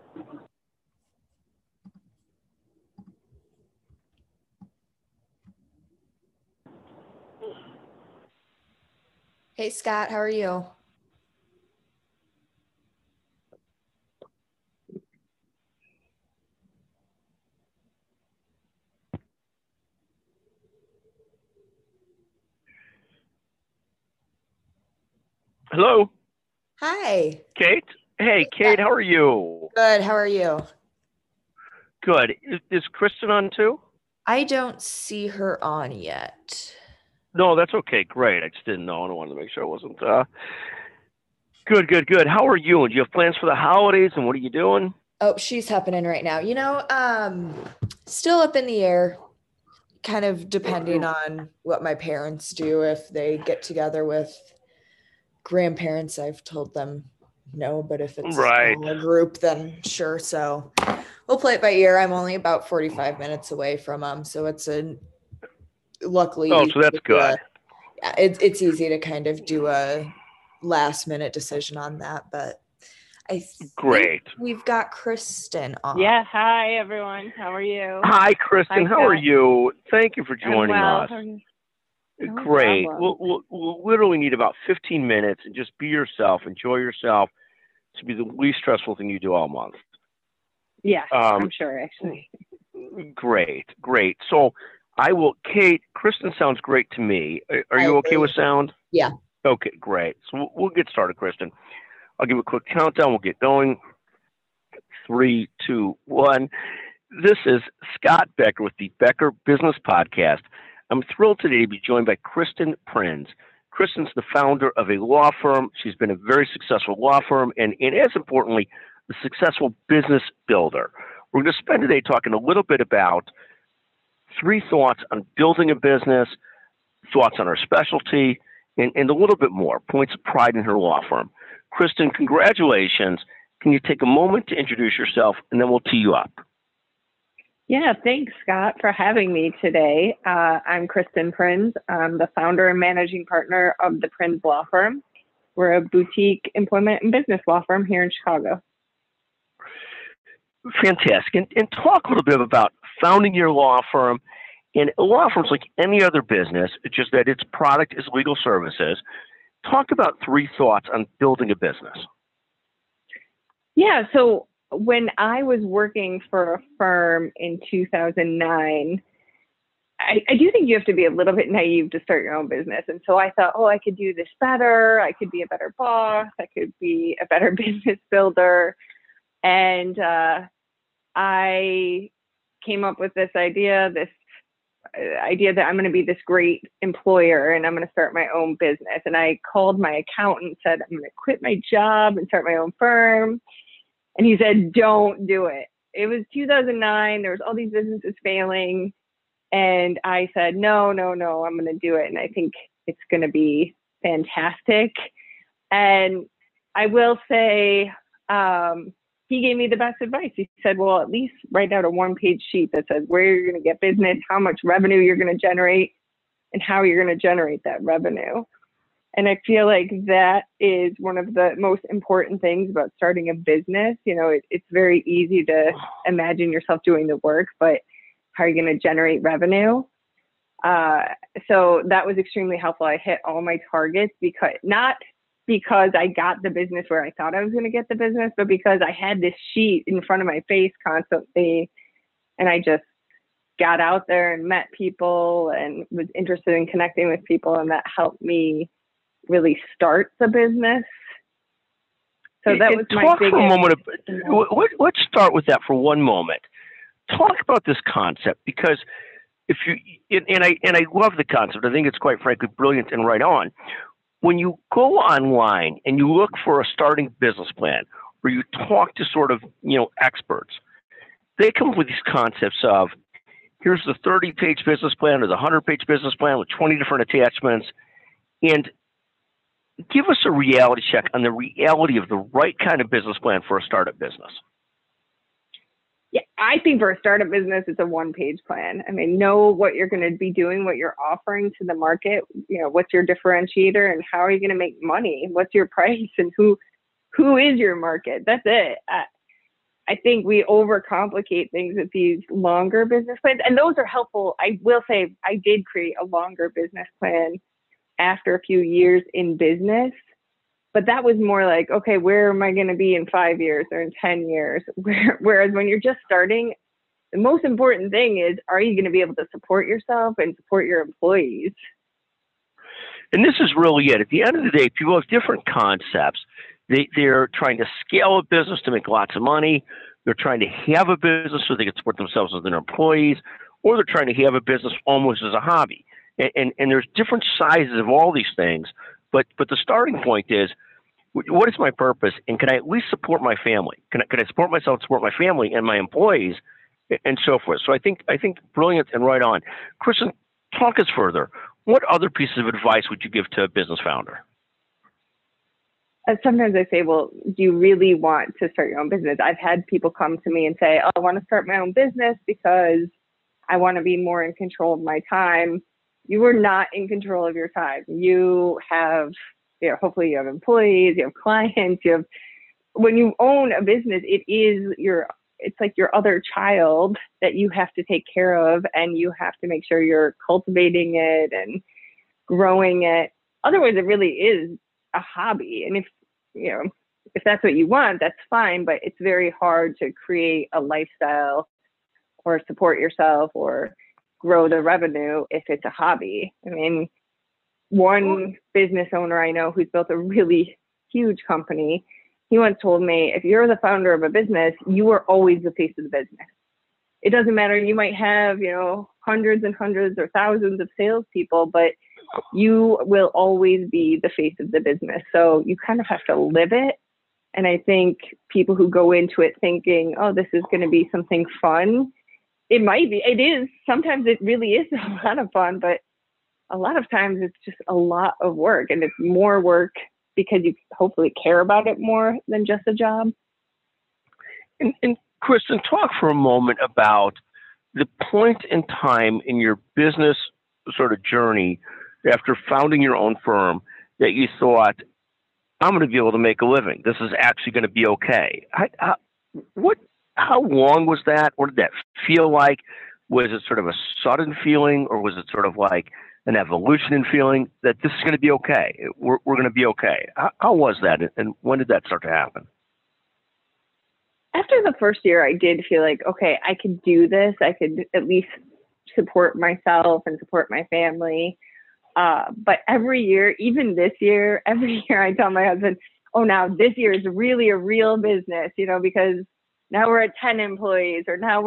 Hey Scott, how are you? Hello, Hi. Kate. Hey, Yeah, Kate, how are you? good. How are you? Good. Is Kristen on too? I don't see her on yet. No, that's okay. Great. I just didn't know, and I wanted to make sure I wasn't. Good, good, good. How are you? And do you have plans for the holidays? And what are you doing? Oh, she's happening right now. Still up in the air, kind of depending on what my parents do. If they get together with grandparents, I've told them no, but if it's a Right. smaller group, then sure. So we'll play it by ear. I'm only about 45 minutes away from them, so it's a luckily Oh, easy so to that's do a good. yeah, it's easy to kind of do a last minute decision on that, but I think Great. we've got Kristen on. Yeah, hi everyone. How are you? Hi, Kristen. Hi, How are Scott. you? Thank you for I'm joining well. us. How are you? No Great. problem. We'll literally need about 15 minutes and just be yourself, enjoy yourself. To be the least stressful thing you do all month. Yes, Um, I'm sure actually. Great, great. So I will, Kate, Kristen sounds great to me. Are I you okay with agree. sound? Yeah. Okay, great. So we'll get started, Kristen. I'll give a quick countdown. We'll get going. Three, two, one. This is Scott Becker with the Becker Business Podcast. I'm thrilled today to be joined by Kristen Prinz. Kristen's the founder of a law firm. She's been a very successful law firm and as importantly, a successful business builder. We're going to spend today talking a little bit about three thoughts on building a business, thoughts on her specialty, and a little bit more, points of pride in her law firm. Kristen, congratulations. Can you take a moment to introduce yourself, and then we'll tee you up? Yeah, thanks, Scott, for having me today. I'm Kristen Prinz. I'm the founder and managing partner of the Prinz Law Firm. We're a boutique employment and business law firm here in Chicago. Fantastic. And talk a little bit about founding your law firm. And a law firm's like any other business, it's just that its product is legal services. Talk about three thoughts on building a business. Yeah, so when I was working for a firm in 2009, I do think you have to be a little bit naive to start your own business. And so I thought, oh, I could do this better. I could be a better boss. I could be a better business builder. And I came up with this idea that I'm going to be this great employer and I'm going to start my own business. And I called my accountant and said, I'm going to quit my job and start my own firm. And he said, don't do it. It was 2009. There was all these businesses failing. And I said, no, no, no, I'm going to do it. And I think it's going to be fantastic. And I will say, he gave me the best advice. He said, well, at least write out a one-page sheet that says where you're going to get business, how much revenue you're going to generate, and how you're going to generate that revenue. And I feel like that is one of the most important things about starting a business. You know, it's very easy to imagine yourself doing the work, but how are you going to generate revenue? So that was extremely helpful. I hit all my targets not because I got the business where I thought I was going to get the business, but because I had this sheet in front of my face constantly. And I just got out there and met people and was interested in connecting with people. And that helped me really start the business. So that was my biggest. For a moment. Let's start with that for one moment. Talk about this concept because if you and I love the concept. I think it's quite frankly brilliant and right on. When you go online and you look for a starting business plan, or you talk to sort of experts, they come up with these concepts of here's the 30-page business plan or the 100-page business plan with 20 different attachments, and give us a reality check on the reality of the right kind of business plan for a startup business. Yeah, I think for a startup business, it's a one-page plan. I mean, know what you're going to be doing, what you're offering to the market, what's your differentiator and how are you going to make money? What's your price and who is your market? That's it. I think we overcomplicate things with these longer business plans, and those are helpful. I will say I did create a longer business plan after a few years in business, but that was more like, okay, where am I going to be in 5 years or in 10 years? Whereas when you're just starting, the most important thing is, are you going to be able to support yourself and support your employees? And this is really it. At the end of the day, people have different concepts. They're trying to scale a business to make lots of money. They're trying to have a business so they can support themselves and their employees, or they're trying to have a business almost as a hobby. And there's different sizes of all these things. But the starting point is, what is my purpose? And can I at least support my family? Can I support myself, support my family and my employees, and so forth? So I think brilliant and right on. Kristen, talk us further. What other pieces of advice would you give to a business founder? Sometimes I say, well, do you really want to start your own business? I've had people come to me and say, oh, I want to start my own business because I want to be more in control of my time. You are not in control of your time. You have, hopefully you have employees, you have clients, when you own a business, it's like your other child that you have to take care of, and you have to make sure you're cultivating it and growing it. Otherwise, it really is a hobby. And if that's what you want, that's fine, but it's very hard to create a lifestyle or support yourself or grow the revenue if it's a hobby. I mean, one business owner I know who's built a really huge company, he once told me, if you're the founder of a business, you are always the face of the business. It doesn't matter. You might have, hundreds and hundreds or thousands of salespeople, but you will always be the face of the business. So you kind of have to live it. And I think people who go into it thinking, oh, this is going to be something fun, it might be. It is. Sometimes it really is a lot of fun, but a lot of times it's just a lot of work, and it's more work because you hopefully care about it more than just a job. And Kristen, talk for a moment about the point in time in your business sort of journey after founding your own firm that you thought, I'm going to be able to make a living. This is actually going to be okay. How long was that? What did that feel like? Was it sort of a sudden feeling, or was it sort of like an evolution in feeling that this is going to be okay? We're going to be okay. How was that? And when did that start to happen? After the first year, I did feel like, okay, I could do this. I could at least support myself and support my family. But every year, even this year, every year I tell my husband, oh, now this year is really a real business, because now we're at 10 employees, or now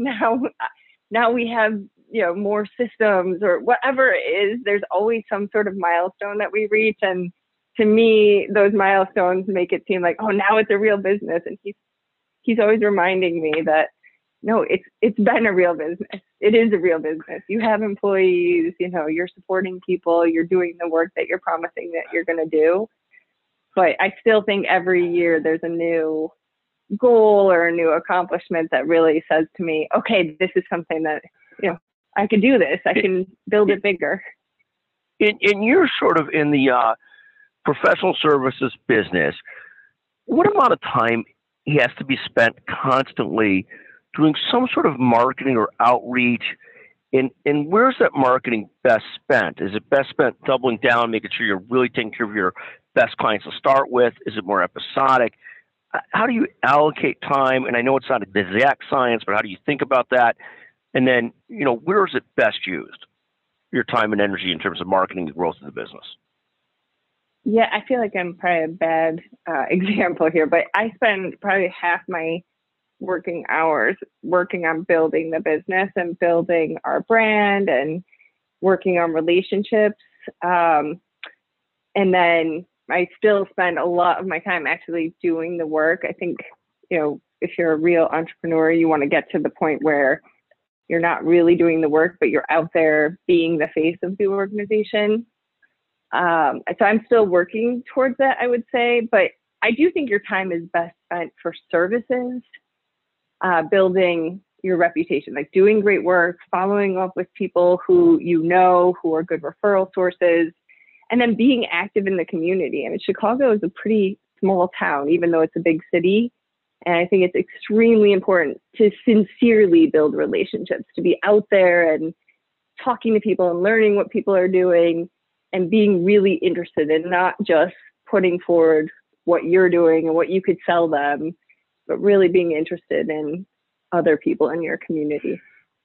we have, more systems, or whatever it is. There's always some sort of milestone that we reach. And to me, those milestones make it seem like, oh, now it's a real business. And he's always reminding me that, no, it's been a real business. It is a real business. You have employees, you're supporting people, you're doing the work that you're promising that you're going to do. But I still think every year there's a new goal or a new accomplishment that really says to me, okay, this is something that, I can do this. I can build it bigger. And you're sort of in the professional services business. What amount of time has to be spent constantly doing some sort of marketing or outreach? And where's that marketing best spent? Is it best spent doubling down, making sure you're really taking care of your best clients to start with? Is it more episodic? How do you allocate time? And I know it's not an exact science, but how do you think about that? And then, where is it best used, your time and energy, in terms of marketing the growth of the business? Yeah, I feel like I'm probably a bad example here, but I spend probably half my working hours working on building the business and building our brand and working on relationships. And then I still spend a lot of my time actually doing the work. I think, if you're a real entrepreneur, you want to get to the point where you're not really doing the work, but you're out there being the face of the organization. So I'm still working towards that, I would say, but I do think your time is best spent for services, building your reputation, like doing great work, following up with people who who are good referral sources, and then being active in the community. I mean, Chicago is a pretty small town, even though it's a big city. And I think it's extremely important to sincerely build relationships, to be out there and talking to people and learning what people are doing and being really interested in not just putting forward what you're doing and what you could sell them, but really being interested in other people in your community.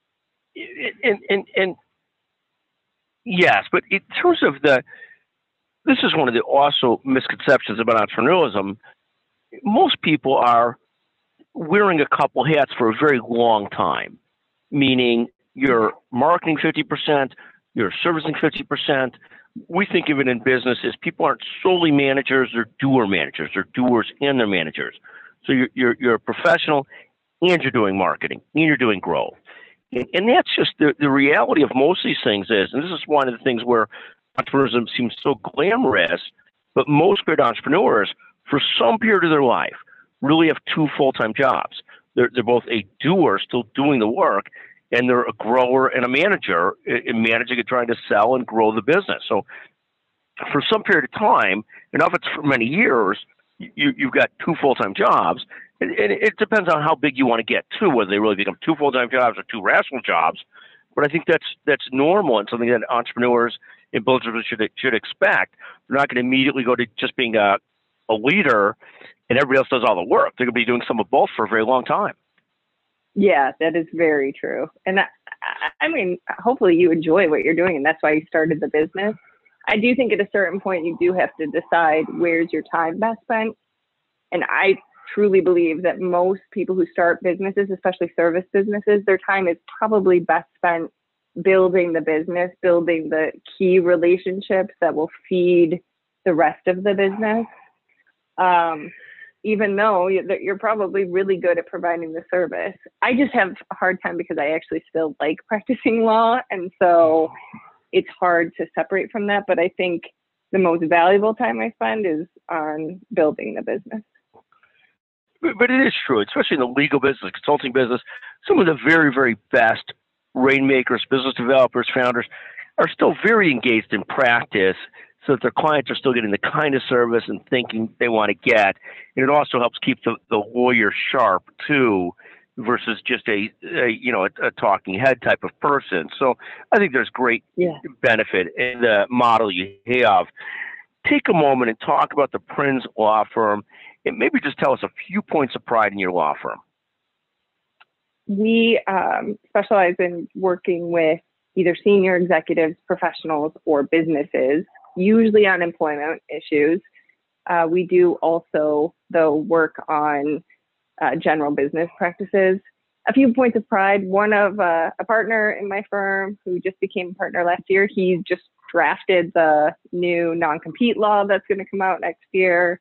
And yes, but in terms of this is one of the also misconceptions about entrepreneurialism. Most people are wearing a couple hats for a very long time, meaning you're marketing 50%, you're servicing 50%. We think of it in business as people aren't solely managers, they're doer managers, they're doers and they're managers. So you're a professional and you're doing marketing and you're doing growth. And that's just the reality of most of these things is, and this is one of the things where entrepreneurship seems so glamorous, but most great entrepreneurs, for some period of their life, really have two full-time jobs. They're both a doer, still doing the work, and they're a grower and a manager in managing and trying to sell and grow the business. So for some period of time, and if it's for many years, you've got two full-time jobs. And it depends on how big you want to get too, whether they really become two full-time jobs or two rational jobs. But I think that's normal and something that entrepreneurs and builders should expect. They're not going to immediately go to just being a leader and everybody else does all the work. They're going to be doing some of both for a very long time. Yeah, that is very true. And I mean, hopefully you enjoy what you're doing, and that's why you started the business. I do think at a certain point you do have to decide where's your time best spent. And I truly believe that most people who start businesses, especially service businesses, their time is probably best spent building the business, building the key relationships that will feed the rest of the business. Even though you're probably really good at providing the service. I just have a hard time because I actually still like practicing law. And so it's hard to separate from that. But I think the most valuable time I spend is on building the business. But it is true, especially in the legal business, consulting business, some of the very, very best rainmakers, business developers, founders are still very engaged in practice so that their clients are still getting the kind of service and thinking they want to get. And it also helps keep the lawyer sharp too, versus just a talking head type of person. So I think there's great benefit in the model you have. Take a moment and talk about the Prins Law Firm, and maybe just tell us a few points of pride in your law firm. We specialize in working with either senior executives, professionals, or businesses, usually on employment issues. We do also, though, work on general business practices. A few points of pride. One of a partner in my firm who just became a partner last year, he just drafted the new non-compete law that's going to come out next year.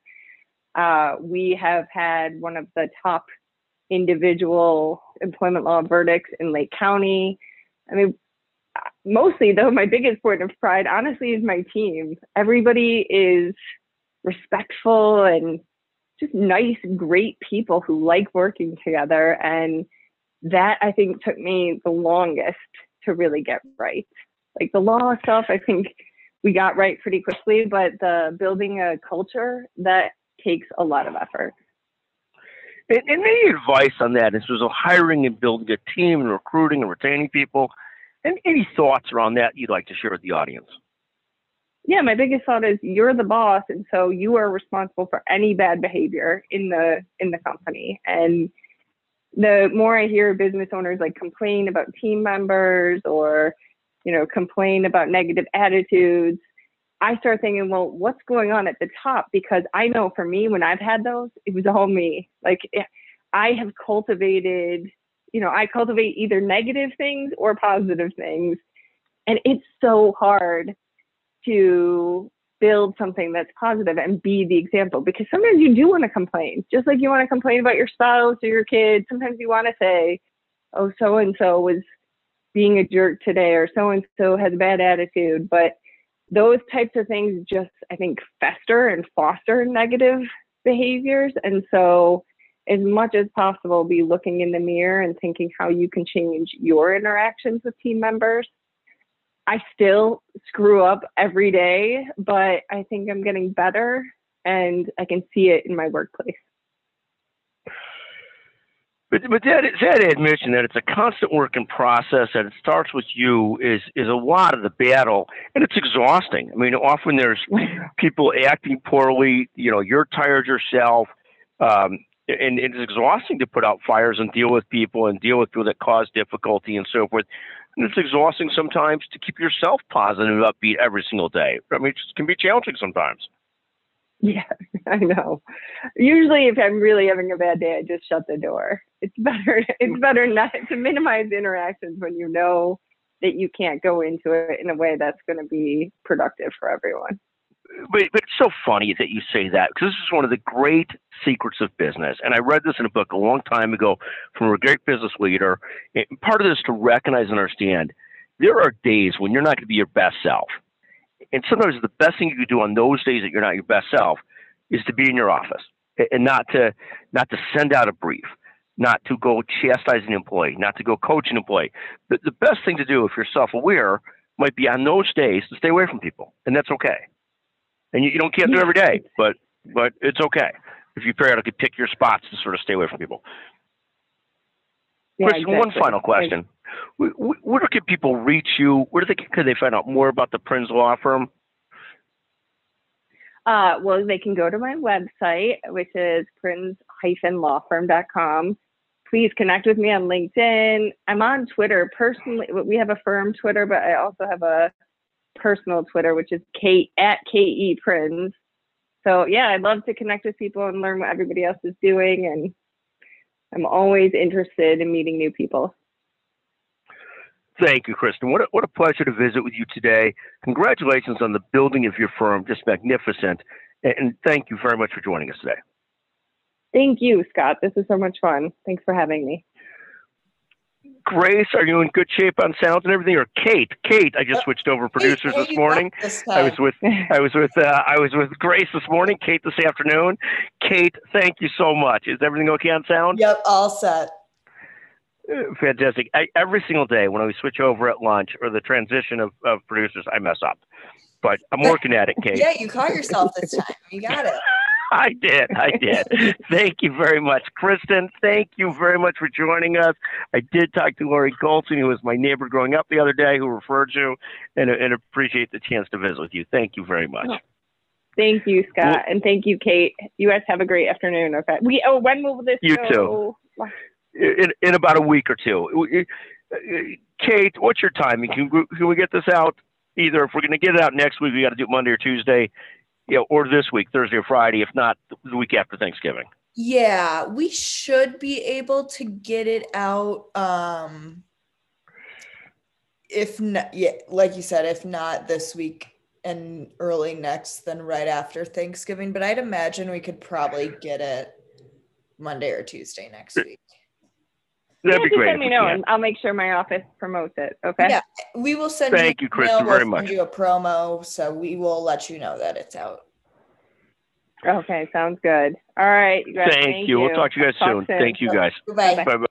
We have had one of the top individual employment law verdicts in Lake County. I mean, mostly though, my biggest point of pride, honestly, is my team. Everybody is respectful and just nice, great people who like working together. And that, I think, took me the longest to really get right. Like the law stuff, I think we got right pretty quickly, but the building a culture, that takes a lot of effort. And any advice on that? This was hiring and building a team and recruiting and retaining people. And any thoughts around that you'd like to share with the audience? Yeah, my biggest thought is you're the boss, and so you are responsible for any bad behavior in the company. And the more I hear business owners like complain about team members or, complain about negative attitudes, I start thinking, well, what's going on at the top? Because I know for me, when I've had those, it was all me. Like I have cultivated, I cultivate either negative things or positive things. And it's so hard to build something that's positive and be the example, because sometimes you do want to complain, just like you want to complain about your spouse or your kids. Sometimes you want to say, oh, so-and-so was being a jerk today, or so-and-so has a bad attitude. But those types of things just, I think, fester and foster negative behaviors. And so as much as possible, be looking in the mirror and thinking how you can change your interactions with team members. I still screw up every day, but I think I'm getting better and I can see it in my workplace. But that admission that it's a constant work in process, that it starts with you, is a lot of the battle, and it's exhausting. I mean, often there's people acting poorly. You know, you're tired yourself, and it's exhausting to put out fires and deal with people that cause difficulty and so forth. And it's exhausting sometimes to keep yourself positive and upbeat every single day. I mean, it just can be challenging sometimes. Yeah, I know. Usually if I'm really having a bad day, I just shut the door. It's better not to minimize interactions when you know that you can't go into it in a way that's going to be productive for everyone. But it's so funny that you say that, because this is one of the great secrets of business. And I read this in a book a long time ago from a great business leader. And part of this is to recognize and understand there are days when you're not going to be your best self. And sometimes the best thing you can do on those days that you're not your best self is to be in your office and not to send out a brief, not to go chastise an employee, not to go coach an employee. The best thing to do if you're self-aware might be on those days to stay away from people, and that's okay. And you don't can't do it every day, but it's okay if you periodically pick your spots to sort of stay away from people. Yeah, Chris, exactly. one final question. Where can people reach you? Could they find out more about the Prinz Law Firm? Well, they can go to my website, which is prinz-lawfirm.com. Please connect with me on LinkedIn. I'm on Twitter personally. We have a firm Twitter, but I also have a personal Twitter, which is @KE_Prinz. So yeah, I'd love to connect with people and learn what everybody else is doing. And I'm always interested in meeting new people. Thank you, Kristen. What a pleasure to visit with you today. Congratulations on the building of your firm. Just magnificent. And thank you very much for joining us today. Thank you, Scott. This is so much fun. Thanks for having me. Grace, are you in good shape on sound and everything? Or Kate? I just switched over producers this morning. I was with Grace this morning. Kate this afternoon. Kate, thank you so much. Is everything okay on sound? Yep, all set. Fantastic. Every single day when we switch over at lunch or the transition of producers, I mess up. But I'm working at it, Kate. Yeah, you caught yourself this time. You got it. I did. Thank you very much. Kristen, thank you very much for joining us. I did talk to Lori Goldstein, who was my neighbor growing up the other day, who referred you, and appreciate the chance to visit with you. Thank you very much. Thank you, Scott. And thank you, Kate. You guys have a great afternoon. Okay. When will this You go? too. In about a week or two. Kate, what's your timing? Can we get this out? Either if we're going to get it out next week, we got to do it Monday or Tuesday, or this week, Thursday or Friday, if not the week after Thanksgiving. Yeah, we should be able to get it out. If not, like you said, if not this week and early next, then right after Thanksgiving. But I'd imagine we could probably get it Monday or Tuesday next week. That'd be great. Let me know, and I'll make sure my office promotes it. Okay. Yeah, we will send Thank you, Kristen, very much. Send you a promo, so we will let you know that it's out. Okay, sounds good. All right, you guys. Thank you. We'll talk to you guys soon. Thank you, guys. Bye. Bye.